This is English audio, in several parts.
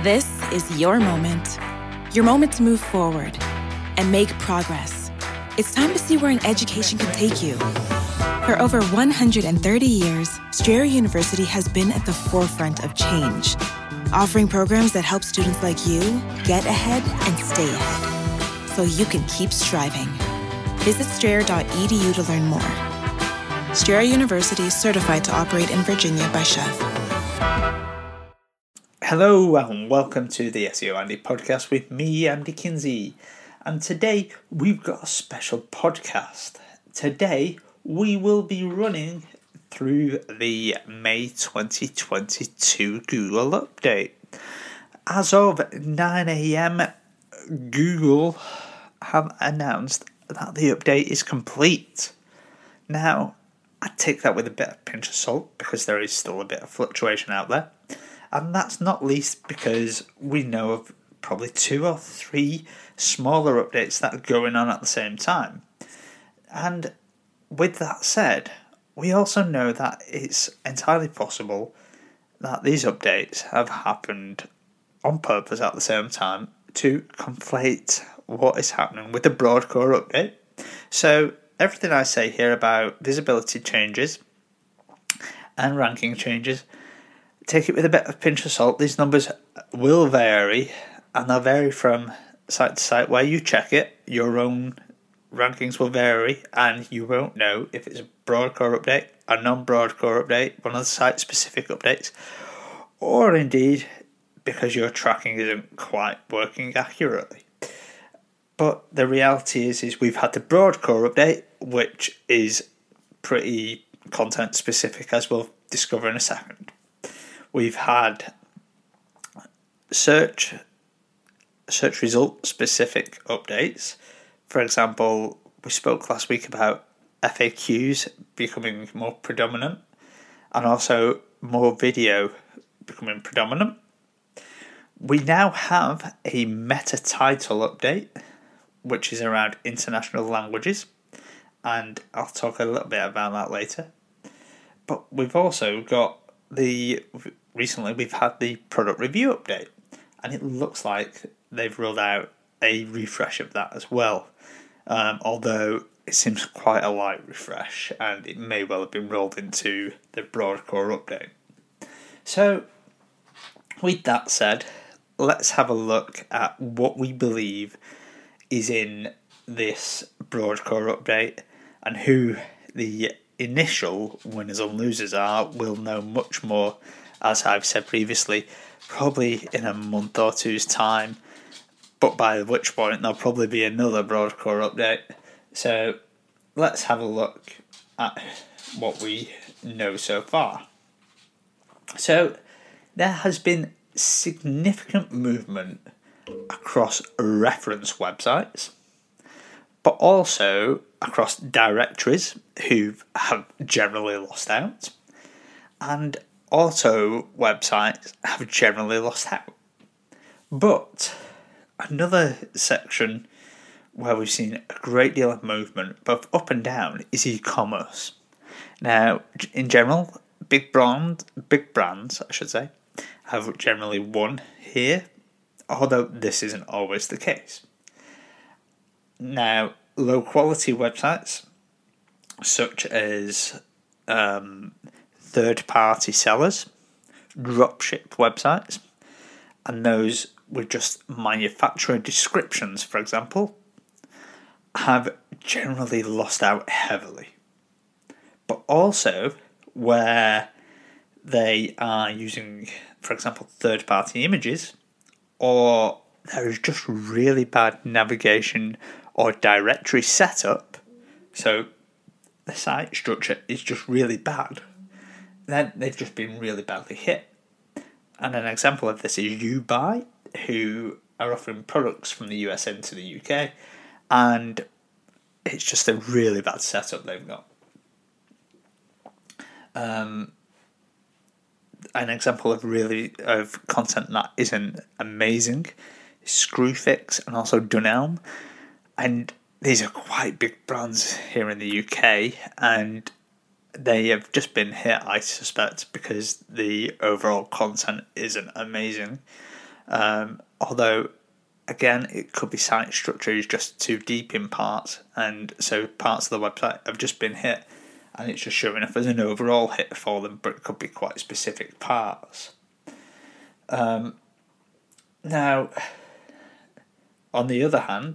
This is your moment to move forward and make progress. It's time to see where an education can take you. For over 130 years, Strayer University has been at the forefront of change, offering programs that help students like you get ahead and stay ahead, so you can keep striving. Visit strayer.edu to learn more. Strayer University is certified to operate in Virginia by Chev. Hello and welcome to the SEO Andy podcast with me, Andy Kinsey. And today we've got a special podcast. Today we will be running through the May 2022 Google update. As of 9 a.m, Google have announced that the update is complete. Now, I take that with a bit of pinch of salt because there is still a bit of fluctuation out there. And that's not least because we know of probably 2 or 3 smaller updates that are going on at the same time. And with that said, we also know that it's entirely possible that these updates have happened on purpose at the same time to conflate what is happening with the broad core update. So everything I say here about visibility changes and ranking changes, take it with a bit of pinch of salt. These numbers will vary, and they'll vary from site to site. Where you check it, your own rankings will vary, and you won't know if it's a broad core update, a non-broad core update, one of the site-specific updates, or indeed because your tracking isn't quite working accurately. But the reality is we've had the broad core update, which is pretty content-specific, as we'll discover in a second. We've had search result specific updates. For example, we spoke last week about FAQs becoming more predominant and also more video becoming predominant. We now have a meta title update, which is around international languages, and I'll talk a little bit about that later. But we've also got recently we've had the product review update, and it looks like they've rolled out a refresh of that as well, although it seems quite a light refresh and it may well have been rolled into the broad core update. So with that said, let's have a look at what we believe is in this broad core update and who the initial winners and losers are. We'll know much more, as I've said previously, probably in a month or two's time, but by which point there'll probably be another broad core update. So let's have a look at what we know so far. So there has been significant movement across reference websites, but also across directories who have generally lost out, and auto websites have generally lost out. But another section where we've seen a great deal of movement, both up and down, is e-commerce. Now, in general, big brands, I should say, have generally won here, although this isn't always the case. Now, low-quality websites, such as third-party sellers, dropship websites, and those with just manufacturer descriptions, for example, have generally lost out heavily. But also where they are using, for example, third-party images, or there is just really bad navigation or directory setup, so the site structure is just really bad, then they've just been really badly hit. And an example of this is YouBuy, who are offering products from the US into the UK, and it's just a really bad setup they've got. An example of content that isn't amazing is Screwfix and also Dunelm. And these are quite big brands here in the UK, and they have just been hit, I suspect, because the overall content isn't amazing. Although, again, it could be site structure is just too deep in parts, and so parts of the website have just been hit, and it's just showing up as an overall hit for them, but it could be quite specific parts. Now, on the other hand,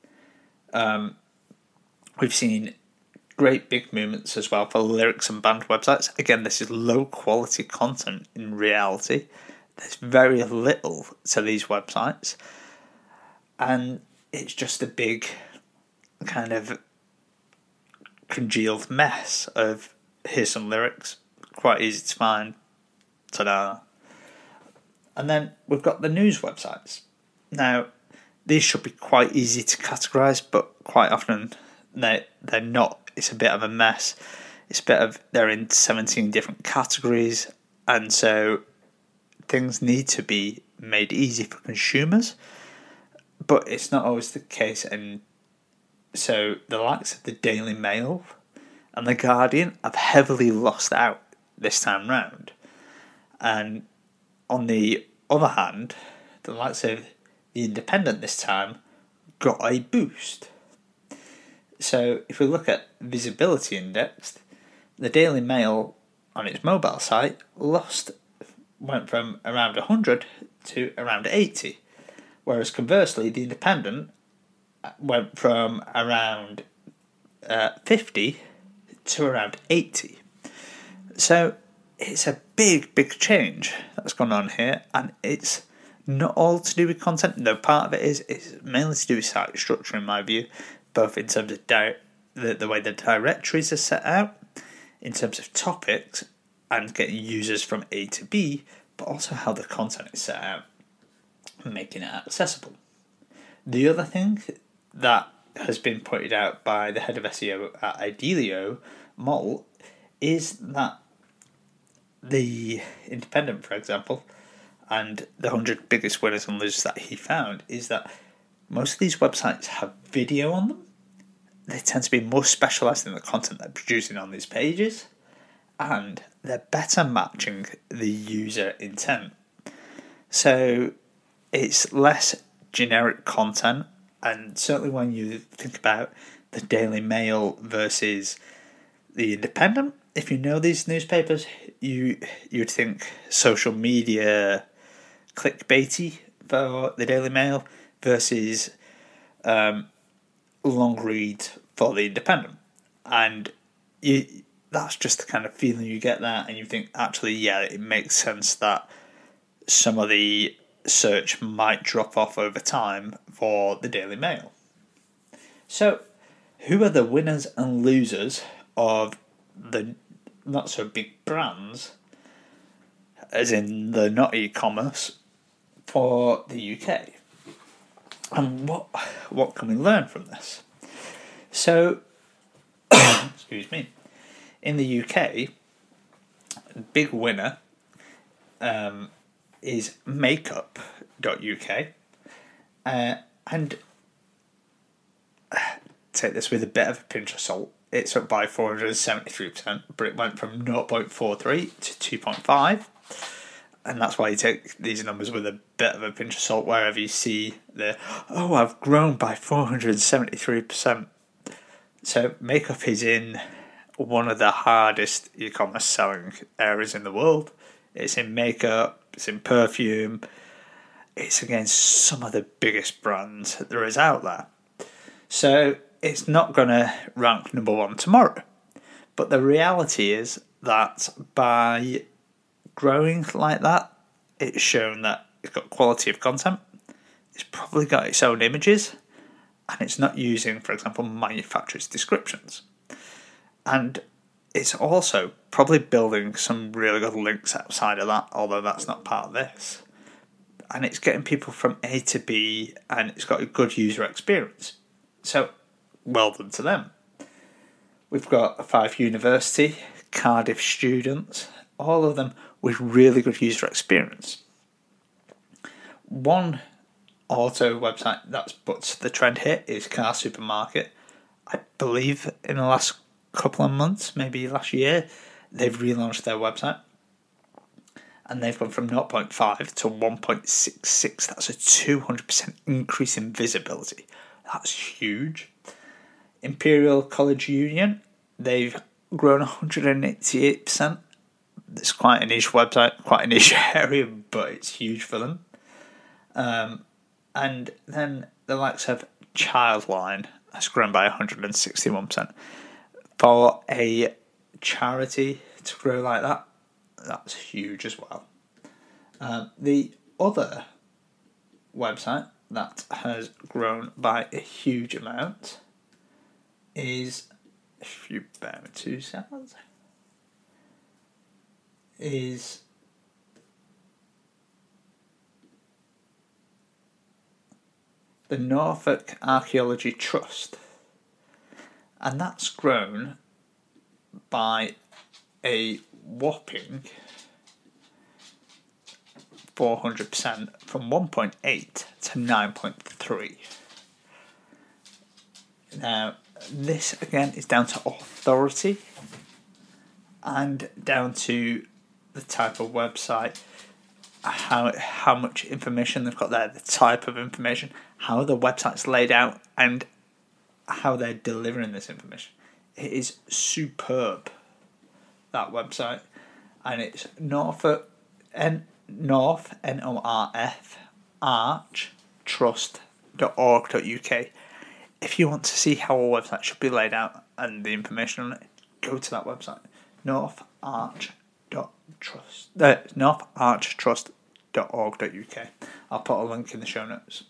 we've seen great big movements as well for lyrics and band websites. Again, this is low quality content in reality. There's very little to these websites, and it's just a big kind of congealed mess of here's some lyrics, quite easy to find, ta-da. And then we've got the news websites. Now, these should be quite easy to categorise, but quite often they're not. It's a bit of a mess. They're in 17 different categories, and so things need to be made easy for consumers, but it's not always the case. And so the likes of the Daily Mail and the Guardian have heavily lost out this time round. And on the other hand, the likes of the Independent this time got a boost. So if we look at visibility indexed, the Daily Mail on its mobile site went from around 100 to around 80, whereas conversely the Independent went from around 50 to around 80. So it's a big change that's gone on here, and it's not all to do with content. No, part of it is mainly to do with site structure in my view, both in terms of the way the directories are set out, in terms of topics and getting users from A to B, but also how the content is set out and making it accessible. The other thing that has been pointed out by the head of SEO at Idealio, Mol, is that the Independent, for example, and the 100 biggest winners and losers that he found, is that most of these websites have video on them. They tend to be more specialised in the content they're producing on these pages, and they're better matching the user intent. So it's less generic content, and certainly when you think about the Daily Mail versus the Independent, if you know these newspapers, you'd think social media clickbaity for the Daily Mail versus long read for the Independent, and that's just the kind of feeling you get there, and you think actually, yeah, it makes sense that some of the search might drop off over time for the Daily Mail. So, who are the winners and losers of the not so big brands, as in the not e-commerce, for the UK? And what can we learn from this? So, excuse me, in the UK, big winner is makeup.uk, and take this with a bit of a pinch of salt. It's up by 473%, but it went from 0.43 to 2.5. And that's why you take these numbers with a bit of a pinch of salt wherever you see I've grown by 473%. So makeup is in one of the hardest e-commerce selling areas in the world. It's in makeup, it's in perfume, it's against some of the biggest brands that there is out there. So it's not going to rank number one tomorrow. But the reality is that by growing like that, it's shown that it's got quality of content, it's probably got its own images, and it's not using, for example, manufacturers' descriptions. And it's also probably building some really good links outside of that, although that's not part of this. And it's getting people from A to B, and it's got a good user experience. So, well done to them. We've got a Fife University, Cardiff students, all of them with really good user experience. One auto website that's put the trend here is Car Supermarket. I believe in the last couple of months, maybe last year, they've relaunched their website. and they've gone from 0.5 to 1.66. That's a 200% increase in visibility. That's huge. Imperial College Union, they've grown 188%. It's quite a niche website, quite a niche area, but it's huge for them. And then the likes of Childline has grown by 161%. For a charity to grow like that, that's huge as well. The other website that has grown by a huge amount is, if you bear me 2 seconds, is the Norfolk Archaeology Trust, and that's grown by a whopping 400% from 1.8 to 9.3. Now, this again is down to authority and down to the type of website, how much information they've got there, the type of information, how the website's laid out, and how they're delivering this information. It is superb, that website, and it's North Norf Arch Trust.org.uk. If you want to see how a website should be laid out and the information on it, go to that website, norfarchtrust.org.uk. I'll put a link in the show notes.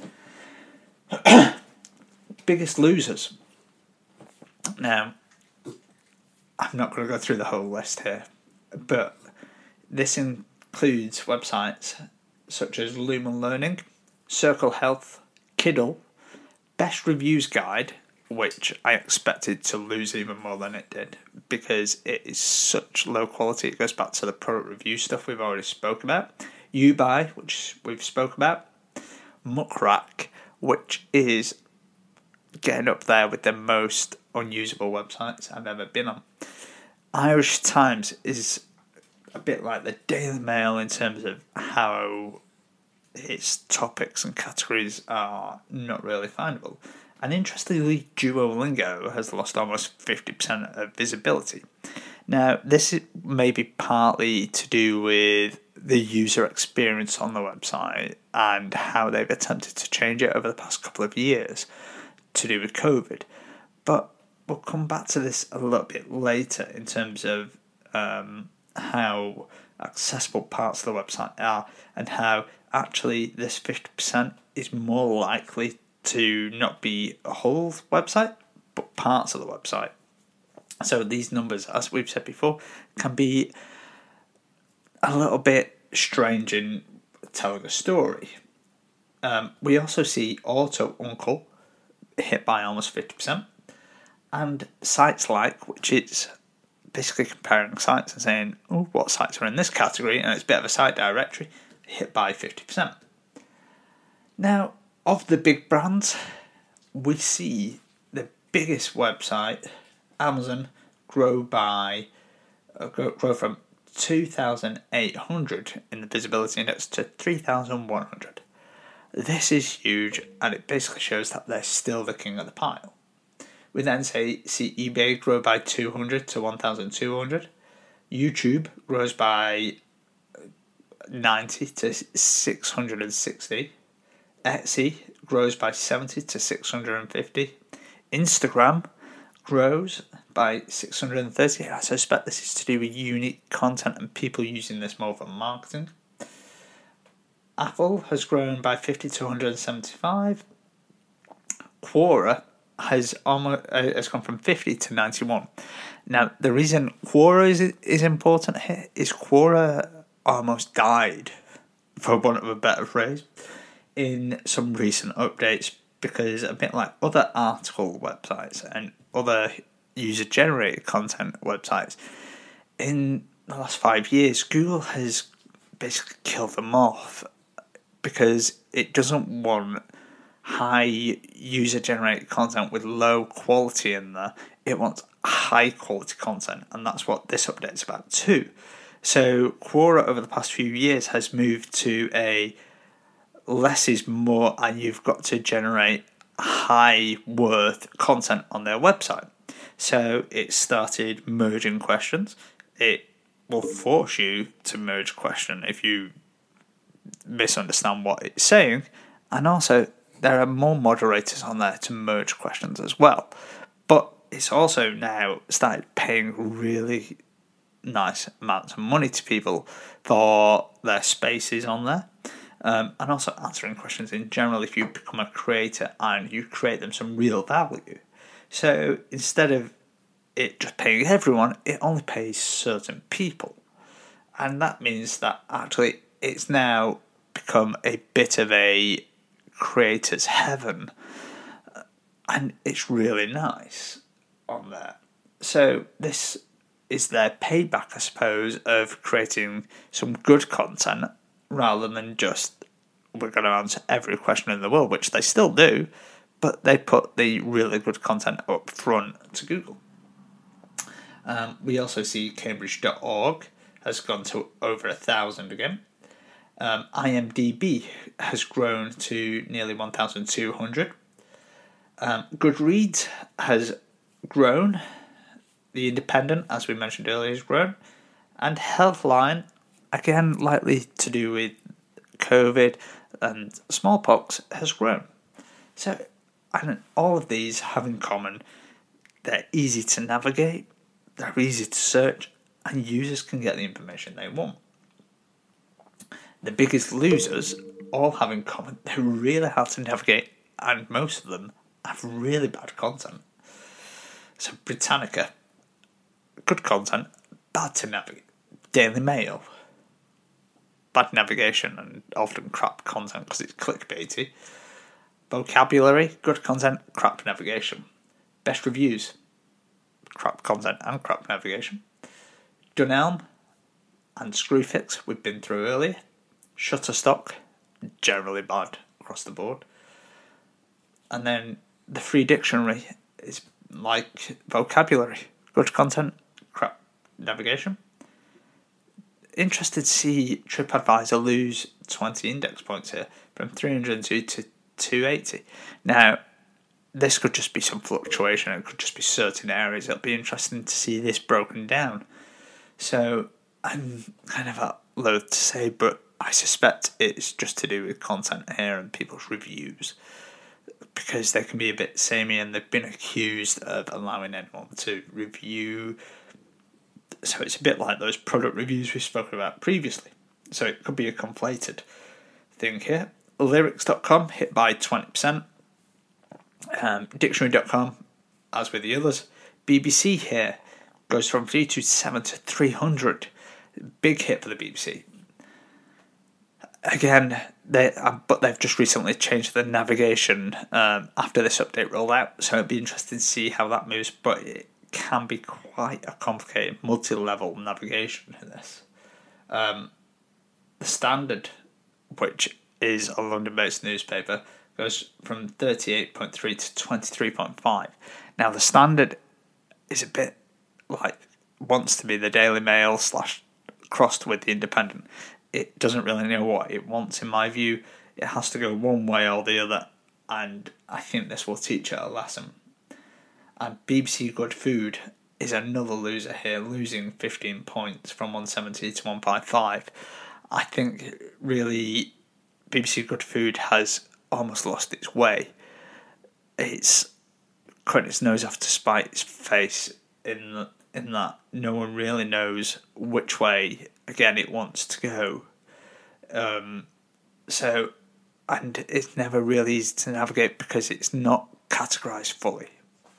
Biggest losers. Now, I'm not going to go through the whole list here, but this includes websites such as Lumen Learning, Circle Health, Kiddle, Best Reviews Guide, which I expected to lose even more than it did because it is such low quality. It goes back to the product review stuff we've already spoke about. YouBuy, which we've spoke about. Muckrack, which is getting up there with the most unusable websites I've ever been on. Irish Times is a bit like the Daily Mail in terms of how its topics and categories are not really findable. And interestingly, Duolingo has lost almost 50% of visibility. Now, this may be partly to do with the user experience on the website and how they've attempted to change it over the past couple of years to do with COVID. But we'll come back to this a little bit later in terms of how accessible parts of the website are and how actually this 50% is more likely to not be a whole website, but parts of the website. So these numbers, as we've said before, can be a little bit strange in telling a story. We also see AutoUncle hit by almost 50%, and Sites Like, which is basically comparing sites and saying, oh, what sites are in this category, and it's a bit of a site directory, hit by 50%. Now, of the big brands, we see the biggest website, Amazon, grow from 2,800 in the visibility index to 3,100. This is huge, and it basically shows that they're still the king of the pile. We then see eBay grow by 200 to 1,200. YouTube grows by 90 to 660. Etsy grows by 70 to 650. Instagram grows by 630. I suspect this is to do with unique content and people using this more for marketing. Apple has grown by 50 to 175. Quora has gone from 50 to 91. Now, the reason Quora is important here is Quora almost died, for want of a better phrase, in some recent updates, because a bit like other article websites and other user-generated content websites, in the last 5 years, Google has basically killed them off because it doesn't want high user-generated content with low quality in there. It wants high-quality content, and that's what this update's about too. So Quora over the past few years has moved to a less is more, and you've got to generate high worth content on their website. So it started merging questions. It will force you to merge a question if you misunderstand what it's saying. And also, there are more moderators on there to merge questions as well. But it's also now started paying really nice amounts of money to people for their spaces on there. And also answering questions in general if you become a creator and you create them some real value. So instead of it just paying everyone, it only pays certain people. And that means that actually it's now become a bit of a creator's heaven. And it's really nice on there. So this is their payback, I suppose, of creating some good content rather than just we're going to answer every question in the world, which they still do, but they put the really good content up front to Google. We also see Cambridge.org has gone to over 1,000 again. IMDb has grown to nearly 1,200. Goodreads has grown. The Independent, as we mentioned earlier, has grown. And Healthline, again, likely to do with COVID and smallpox, has grown. So, and all of these have in common, they're easy to navigate, they're easy to search, and users can get the information they want. The biggest losers all have in common, they're really hard to navigate, and most of them have really bad content. So Britannica, good content, bad to navigate. Daily Mail, bad navigation and often crap content because it's clickbaity. Vocabulary, good content, crap navigation. Best reviews, crap content and crap navigation. Dunelm and Screwfix, we've been through earlier. Shutterstock, generally bad across the board. And then the free dictionary is like vocabulary, good content, crap navigation. Interested to see TripAdvisor lose 20 index points here from 302 to 280. Now, this could just be some fluctuation. It could just be certain areas. It'll be interesting to see this broken down. So I'm kind of loath to say, but I suspect it's just to do with content here and people's reviews, because they can be a bit samey and they've been accused of allowing anyone to review. So it's a bit like those product reviews we spoke about previously. So it could be a conflated thing here. Lyrics.com hit by 20%. Dictionary.com, as with the others. BBC here goes from 327 to 300. Big hit for the BBC. Again, but they've just recently changed the navigation after this update rolled out, so it'd be interesting to see how that moves, but it can be quite a complicated multi-level navigation in this. The Standard, which is a London-based newspaper, goes from 38.3 to 23.5. Now, the Standard is a bit like, wants to be the Daily Mail / crossed with the Independent. It doesn't really know what it wants, in my view. It has to go one way or the other, and I think this will teach it a lesson. And BBC Good Food is another loser here, losing 15 points from 170 to 155. I think really BBC Good Food has almost lost its way. It's cutting its nose off to spite its face in that no one really knows which way, again, it wants to go. And it's never really easy to navigate because it's not categorised fully.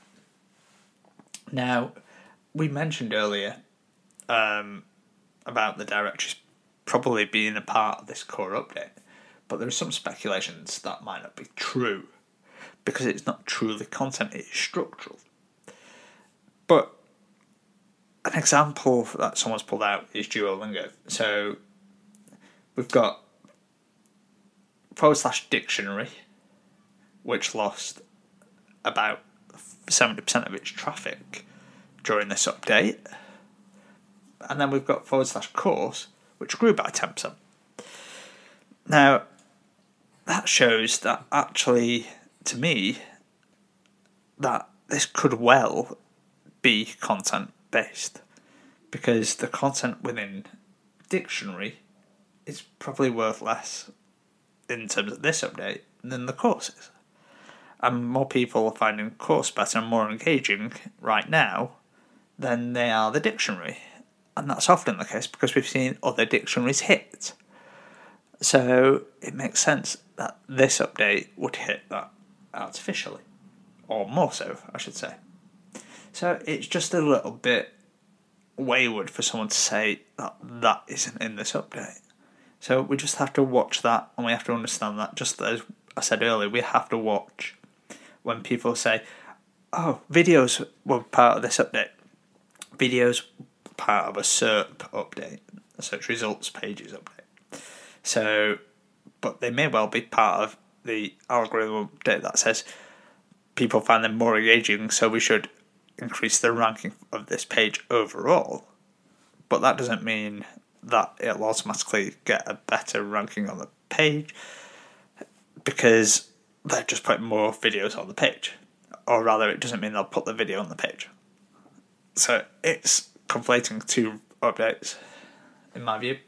Now, we mentioned earlier about the directories probably being a part of this core update, but there are some speculations that might not be true because it's not truly content, it is structural. But an example that someone's pulled out is Duolingo. So we've got /dictionary, which lost about 70% of its traffic during this update. And then we've got /course, which grew by 10%. Now, that shows that actually, to me, that this could well be content-based, because the content within dictionary is probably worth less in terms of this update than the courses. And more people are finding course better and more engaging right now than they are the dictionary. And that's often the case because we've seen other dictionaries hit. So it makes sense that this update would hit that artificially. Or more so, I should say. So it's just a little bit wayward for someone to say that that isn't in this update. So we just have to watch that, and we have to understand that. Just as I said earlier, we have to watch when people say, oh, videos were part of this update. Videos were part of a SERP update, a search results pages update. So, but they may well be part of the algorithm update that says people find them more engaging, so we should increase the ranking of this page overall. But that doesn't mean that it'll automatically get a better ranking on the page, because they're just putting more videos on the page. Or rather, it doesn't mean they'll put the video on the page. So it's conflating two updates, in my view.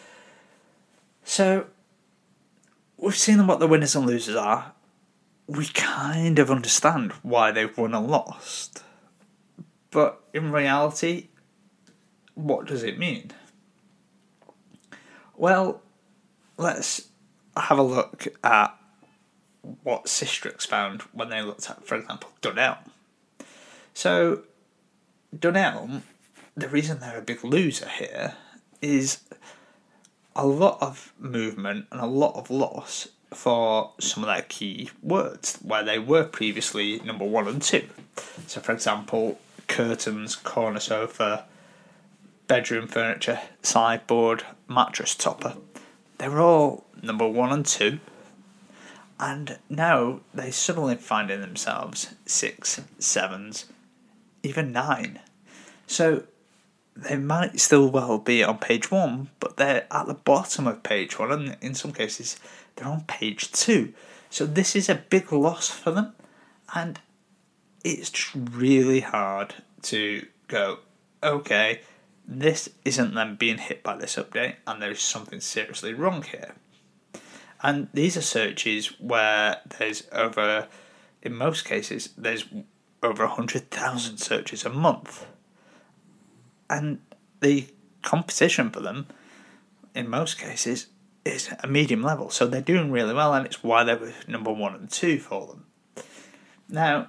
So we've seen what the winners and losers are. We kind of understand why they've won and lost. But in reality, what does it mean? Well, let's have a look at what Sistrix found when they looked at, for example, Dunelm. So, Dunelm, the reason they're a big loser here is a lot of movement and a lot of loss for some of their key words, where they were previously number 1 and 2. So, for example, curtains, corner sofa, bedroom furniture, sideboard, mattress topper. They were all number 1 and 2. And now they're suddenly finding themselves 6, 7s, even 9. So they might still well be on page 1, but they're at the bottom of page 1, and in some cases they're on page 2. So this is a big loss for them, and it's just really hard to go, okay, this isn't them being hit by this update, and there is something seriously wrong here. And these are searches where there's over, in most cases, there's over 100,000 searches a month. And the competition for them, in most cases, is a medium level. So they're doing really well, and it's why they were number 1 and 2 for them. Now,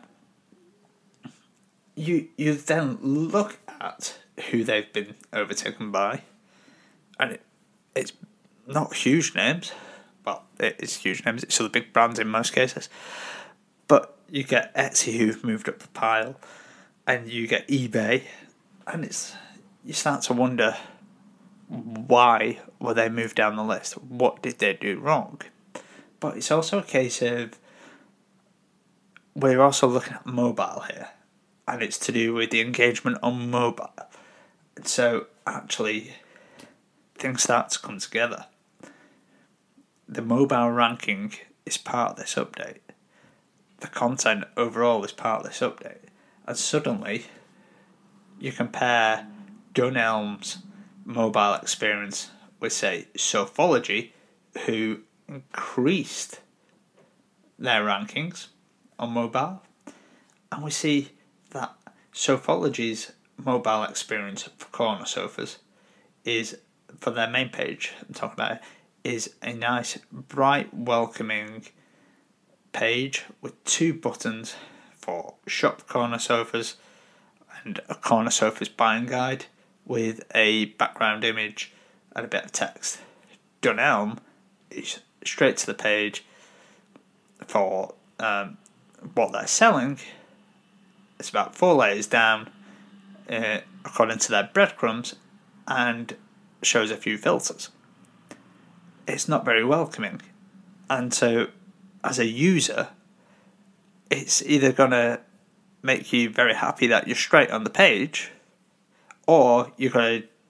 you then look at who they've been overtaken by, and it's not huge names. Well, it is huge names. It's still the big brands in most cases. But you get Etsy, who've moved up the pile, and you get eBay, and you start to wonder, why were they moved down the list? What did they do wrong? But it's also a case of, we're also looking at mobile here, and it's to do with the engagement on mobile. So actually, things start to come together. The mobile ranking is part of this update. The content overall is part of this update. And suddenly, you compare Dunelm's mobile experience with, say, Sofology, who increased their rankings on mobile, and we see that Sofology's mobile experience for corner sofas is, for their main page, I'm talking about it, is a nice, bright, welcoming page with 2 buttons for shop corner sofas and a corner sofas buying guide with a background image and a bit of text. Dunelm is straight to the page for what they're selling. It's about 4 layers down, according to their breadcrumbs, and shows a few filters. It's not very welcoming, and so as a user, it's either going to make you very happy that you're straight on the page, or you're going to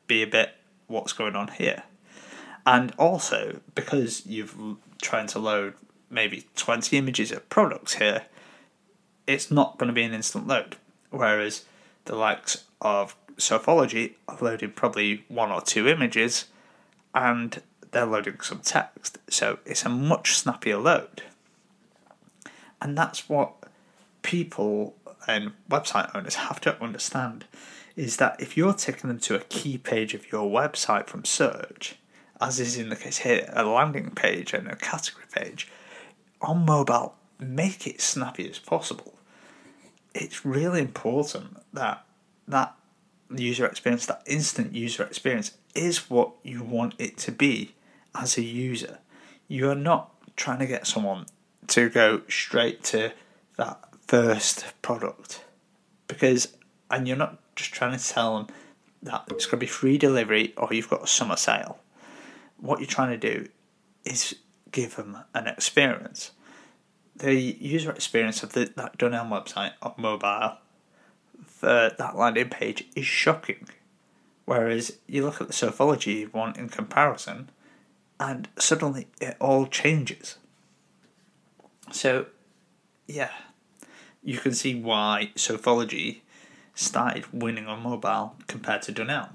be a bit, what's going on here? And also, because you've trying to load maybe 20 images of products here, it's not going to be an instant load. Whereas the likes of Sofology are loading probably 1 or 2 images, and they're loading some text. So it's a much snappier load. And that's what people and website owners have to understand, is that if you're taking them to a key page of your website from search, as is in the case here, a landing page and a category page, on mobile, make it snappy as possible. It's really important that that user experience, that instant user experience, is what you want it to be as a user. You are not trying to get someone to go straight to that first product, and you're not just trying to tell them that it's going to be free delivery or you've got a summer sale. What you're trying to do is give them an experience. The user experience of that Dunelm website on mobile for that landing page is shocking. Whereas you look at the Sofology one in comparison, and suddenly it all changes. So, yeah, you can see why Sofology started winning on mobile compared to Dunelm.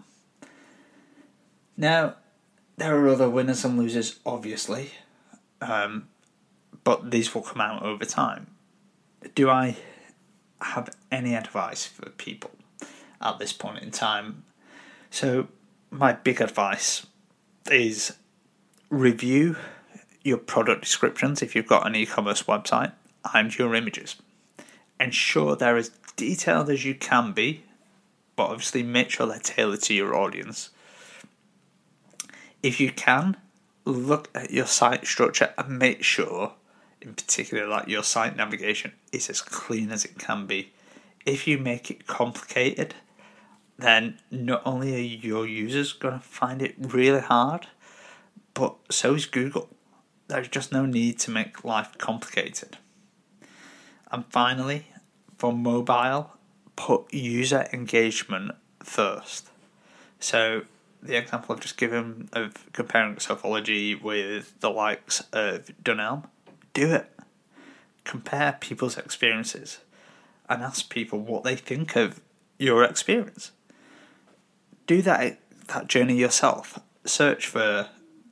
Now, there are other winners and losers, obviously, but these will come out over time. Do I have any advice for people at this point in time? So, my big advice is review your product descriptions if you've got an e-commerce website and your images. Ensure they're as detailed as you can be, but obviously make sure they're tailored to your audience. If you can, look at your site structure and make sure, in particular, that your site navigation is as clean as it can be. If you make it complicated, then not only are your users going to find it really hard, but so is Google. There's just no need to make life complicated. And finally, for mobile, put user engagement first. So the example I've just given of comparing Sofology with the likes of Dunelm, do it. Compare people's experiences and ask people what they think of your experience. Do that journey yourself. Search for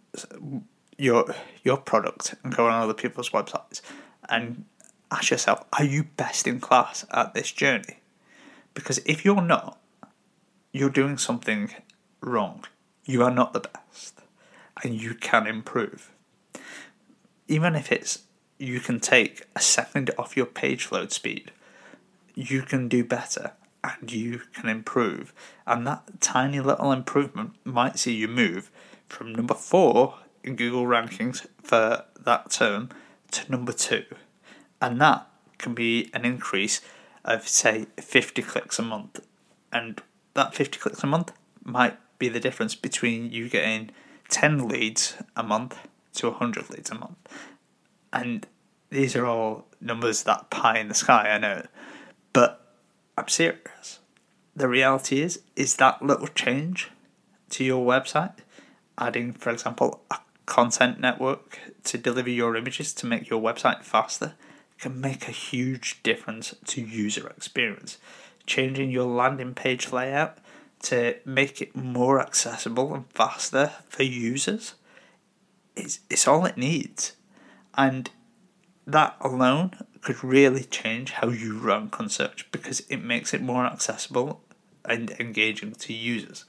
your product and go on other people's websites and ask yourself, are you best in class at this journey? Because if you're not, you're doing something wrong. You are not the best, and you can improve. Even if you can take a second off your page load speed, you can do better and you can improve. And that tiny little improvement might see you move from number 4 in Google rankings for that term to number 2. And that can be an increase of, say, 50 clicks a month. And that 50 clicks a month might be the difference between you getting 10 leads a month to 100 leads a month. And these are all numbers that pie in the sky, I know. But I'm serious. The reality is that little change to your website, adding, for example, a content network to deliver your images to make your website faster, can make a huge difference to user experience. Changing your landing page layout to make it more accessible and faster for users, it's all it needs. And that alone could really change how you rank on search, because it makes it more accessible and engaging to users.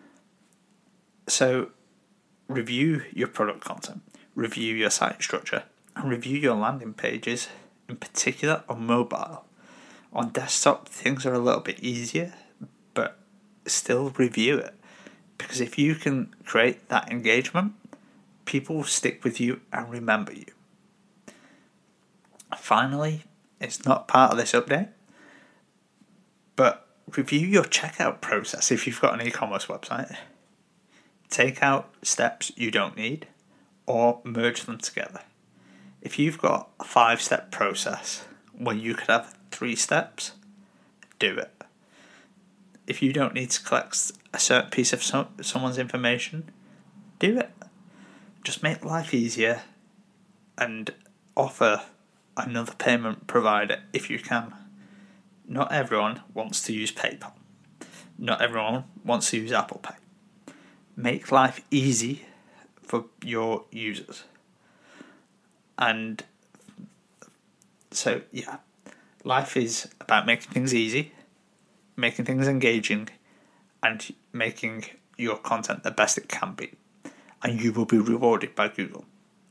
So review your product content, review your site structure, and review your landing pages, in particular on mobile. On desktop, things are a little bit easier, but still review it. Because if you can create that engagement, people will stick with you and remember you. Finally, it's not part of this update, but review your checkout process if you've got an e-commerce website. Take out steps you don't need or merge them together. If you've got a 5-step process when you could have 3 steps, do it. if you don't need to collect a certain piece of someone's information, do it. Just make life easier and offer another payment provider if you can. Not everyone wants to use PayPal. Not everyone wants to use Apple Pay. Make life easy for your users. And so, yeah, life is about making things easy, making things engaging, and making your content the best it can be. And you will be rewarded by Google.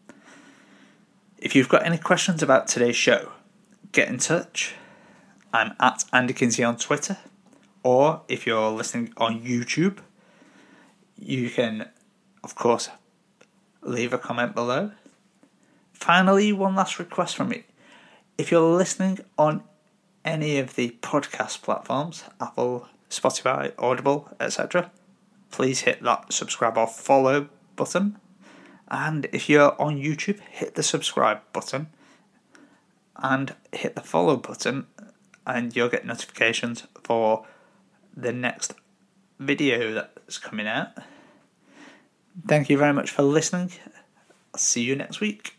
If you've got any questions about today's show, get in touch. I'm at Andy Kinsey on Twitter. Or if you're listening on YouTube, you can, of course, leave a comment below. Finally, one last request from me. If you're listening on any of the podcast platforms, Apple, Spotify, Audible, etc., please hit that subscribe or follow button. And if you're on YouTube, hit the subscribe button and hit the follow button, and you'll get notifications for the next video that's coming out. Thank you very much for listening. I'll see you next week.